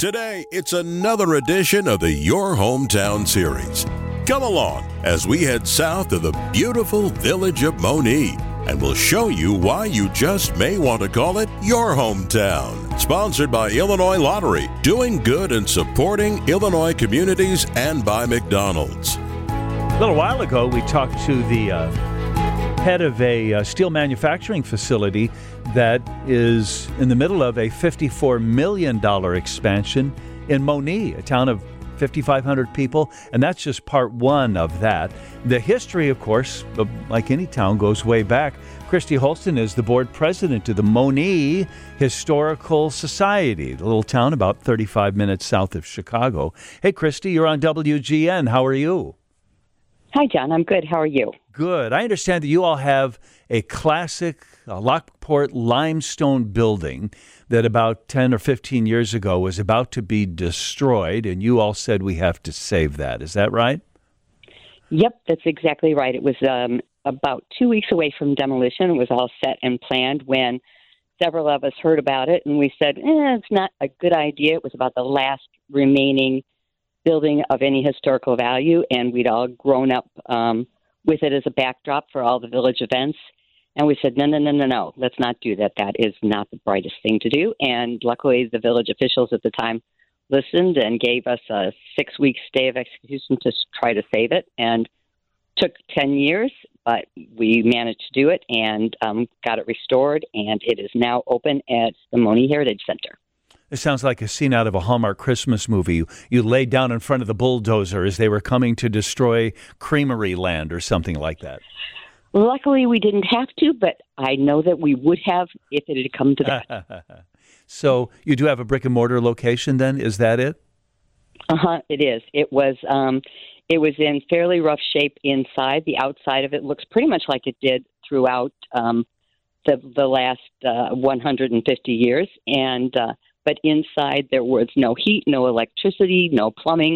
Today, it's another edition of the Your Hometown series. Come along as we head south to the beautiful village of Monee, and we'll show you why you just may want to call it your hometown. Sponsored by Illinois Lottery, doing good and supporting Illinois communities, and by McDonald's. A little while ago, we talked to the head of a steel manufacturing facility that is in the middle of a $54 million expansion in Monee, a town of 5,500 people, and that's just part one of that. The history, of course, like any town, goes way back. Christy Holston is the board president of the Monee Historical Society, the little town about 35 minutes south of Chicago. Hey, Christy, you're on WGN. How are you? Hi, John. I'm good. How are you? Good. I understand that you all have a classic Lockport limestone building that about 10 or 15 years ago was about to be destroyed, and you all said we have to save that. Is that right? Yep, that's exactly right. It was about 2 weeks away from demolition. It was all set and planned when several of us heard about it, and we said, it's not a good idea. It was about the last remaining building of any historical value, and we'd all grown up with it as a backdrop for all the village events. And we said, no, let's not do that. That is not the brightest thing to do. And luckily, the village officials at the time listened and gave us a 6-week stay of execution to try to save it. And took 10 years, but we managed to do it and got it restored. And it is now open at the Monee Heritage Center. It sounds like a scene out of a Hallmark Christmas movie. You laid down in front of the bulldozer as they were coming to destroy Creamery Land or something like that. Luckily, we didn't have to, but I know that we would have if it had come to that. So you do have a brick and mortar location then? Is that it? It is. It was in fairly rough shape inside. The outside of it looks pretty much like it did throughout the last 150 years. But inside there was no heat, no electricity, no plumbing,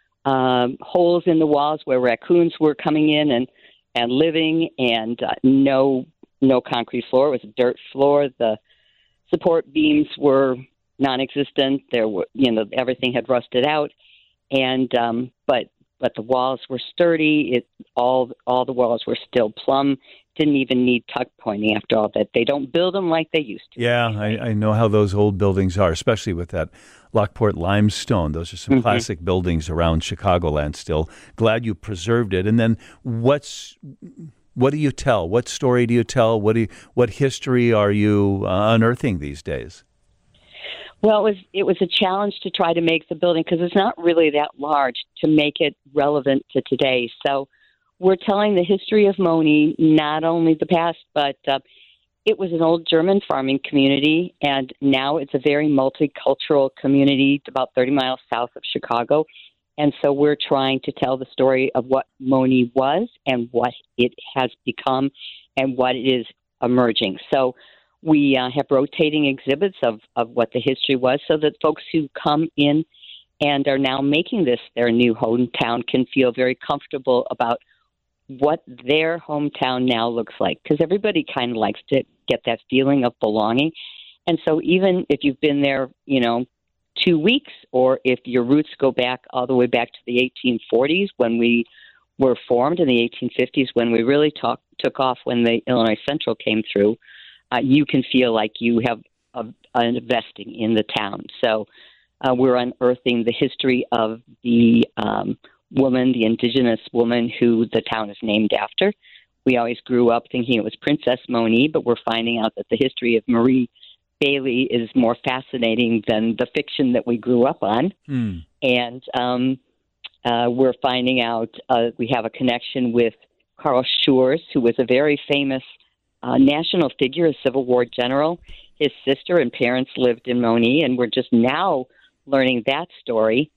holes in the walls where raccoons were coming in and living, and no concrete floor. It was a dirt floor. The support beams were non-existent. There were, everything had rusted out, and but the walls were sturdy. All the walls were still plumb. Didn't even need tuck pointing after all that. They don't build them like they used to. Yeah, I know how those old buildings are, especially with that Lockport limestone. Those are some classic buildings around Chicagoland still. Glad you preserved it. And then what do you tell? What story do you tell? What history are you unearthing these days? Well, it was a challenge to try to make the building, because it's not really that large, to make it relevant to today. So we're telling the history of Monee, not only the past, but it was an old German farming community, and now it's a very multicultural community about 30 miles south of Chicago. And so we're trying to tell the story of what Monee was and what it has become and what it is emerging. So we have rotating exhibits of what the history was, so that folks who come in and are now making this their new hometown can feel very comfortable about what their hometown now looks like, because everybody kind of likes to get that feeling of belonging. And so even if you've been there, 2 weeks, or if your roots go back all the way back to the 1840s when we were formed, in the 1850s when we really took off, when the Illinois Central came through, you can feel like you have an investing in the town. So we're unearthing the history of the woman, the indigenous woman who the town is named after. We always grew up thinking it was Princess Monee, but we're finding out that the history of Marie Bailey is more fascinating than the fiction that we grew up on. And we're finding out we have a connection with Carl Schurz, who was a very famous national figure, a Civil War general. His sister and parents lived in Monee, and we're just now learning that story.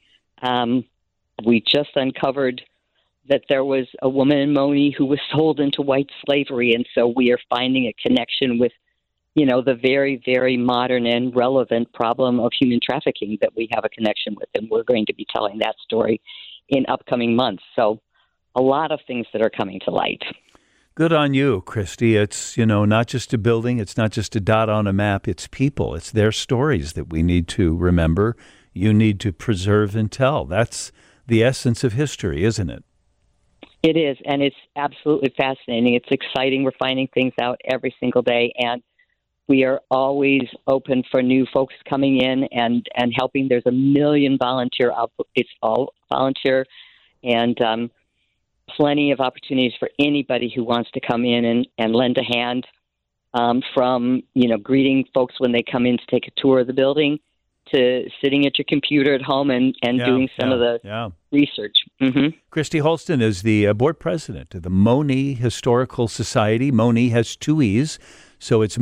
We just uncovered that there was a woman in Monee who was sold into white slavery, and so we are finding a connection with, the very, very modern and relevant problem of human trafficking that we have a connection with, and we're going to be telling that story in upcoming months. So a lot of things that are coming to light. Good on you, Christy. It's, not just a building. It's not just a dot on a map. It's people. It's their stories that we need to remember you need to preserve and tell. That's the essence of history, isn't it? It is, and it's absolutely fascinating. It's exciting. We're finding things out every single day, and we are always open for new folks coming in and helping. There's a million volunteer output. It's all volunteer, and plenty of opportunities for anybody who wants to come in and lend a hand, from, greeting folks when they come in to take a tour of the building, to sitting at your computer at home and doing some of the research. Mm-hmm. Christy Holston is the board president of the Monee Historical Society. Monee has two E's, so it's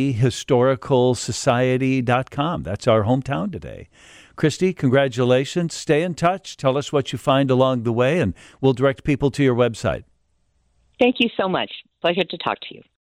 MoneeHistoricalSociety.com. That's our hometown today. Christy, congratulations. Stay in touch. Tell us what you find along the way, and we'll direct people to your website. Thank you so much. Pleasure to talk to you.